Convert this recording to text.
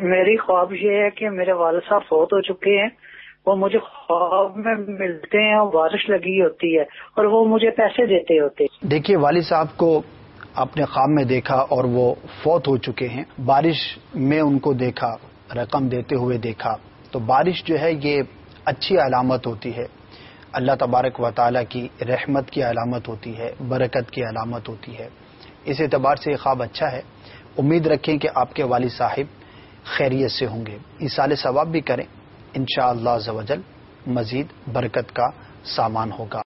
मेरी ख्वाब ये है कि मेरे वालिद साहब फौत हो चुके हैं, वो मुझे ख्वाब में मिलते हैं और बारिश लगी होती है और वो मुझे पैसे देते होते। देखिए, वालिद साहब को आपने ख्वाब में देखा और वो फौत हो चुके हैं, बारिश में उनको देखा, रकम देते हुए देखा, तो बारिश जो है ये अच्छी अलामत होती है, अल्लाह तबारक व तआला की रहमत की अलामत होती है, बरकत की अलामत होती है। इस एतबार से ये ख्वाब अच्छा है। उम्मीद रखें कि आपके वालिद साहिब खैरियत से होंगे। ईसाले सवाब भी करें, इंशाअल्लाह अज़्ज़ व जल मज़ीद बरकत का सामान होगा।